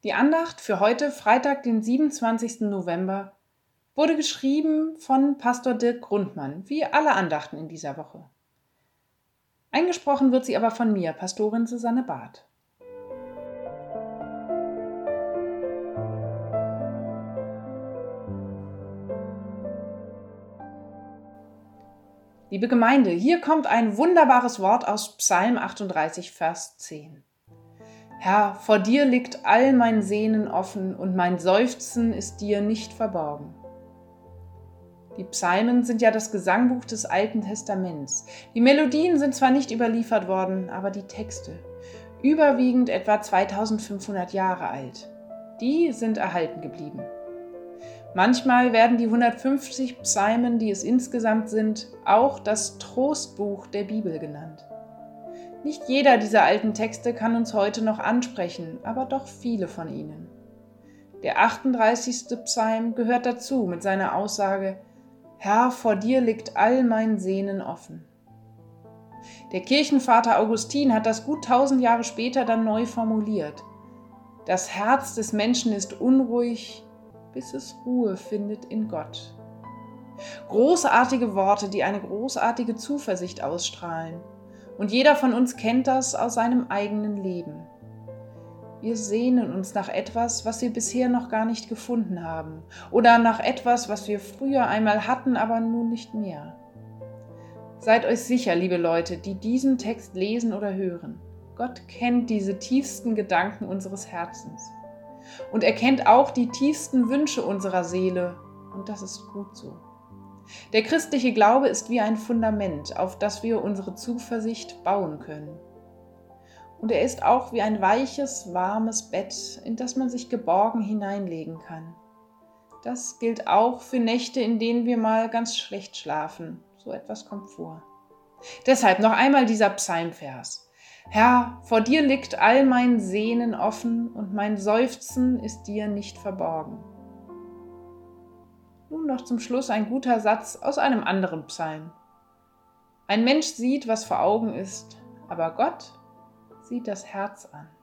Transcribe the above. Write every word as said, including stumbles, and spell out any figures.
Die Andacht für heute, Freitag, den siebenundzwanzigsten November, wurde geschrieben von Pastor Dirk Grundmann, wie alle Andachten in dieser Woche. Eingesprochen wird sie aber von mir, Pastorin Susanne Barth. Liebe Gemeinde, hier kommt ein wunderbares Wort aus Psalm achtunddreißig, Vers zehn. Herr, vor dir liegt all mein Sehnen offen und mein Seufzen ist dir nicht verborgen. Die Psalmen sind ja das Gesangbuch des Alten Testaments. Die Melodien sind zwar nicht überliefert worden, aber die Texte, überwiegend etwa zweitausendfünfhundert Jahre alt, die sind erhalten geblieben. Manchmal werden die hundertfünfzig Psalmen, die es insgesamt sind, auch das Trostbuch der Bibel genannt. Nicht jeder dieser alten Texte kann uns heute noch ansprechen, aber doch viele von ihnen. Der achtunddreißigste Psalm gehört dazu mit seiner Aussage: Herr, vor dir liegt all mein Sehnen offen. Der Kirchenvater Augustin hat das gut tausend Jahre später dann neu formuliert. Das Herz des Menschen ist unruhig, bis es Ruhe findet in Gott. Großartige Worte, die eine großartige Zuversicht ausstrahlen. Und jeder von uns kennt das aus seinem eigenen Leben. Wir sehnen uns nach etwas, was wir bisher noch gar nicht gefunden haben, oder nach etwas, was wir früher einmal hatten, aber nun nicht mehr. Seid euch sicher, liebe Leute, die diesen Text lesen oder hören, Gott kennt diese tiefsten Gedanken unseres Herzens. Und er kennt auch die tiefsten Wünsche unserer Seele, und das ist gut so. Der christliche Glaube ist wie ein Fundament, auf das wir unsere Zuversicht bauen können. Und er ist auch wie ein weiches, warmes Bett, in das man sich geborgen hineinlegen kann. Das gilt auch für Nächte, in denen wir mal ganz schlecht schlafen. So etwas kommt vor. Deshalb noch einmal dieser Psalmvers. Herr, vor dir liegt all mein Sehnen offen und mein Seufzen ist dir nicht verborgen. Nun noch zum Schluss ein guter Satz aus einem anderen Psalm. Ein Mensch sieht, was vor Augen ist, aber Gott sieht das Herz an.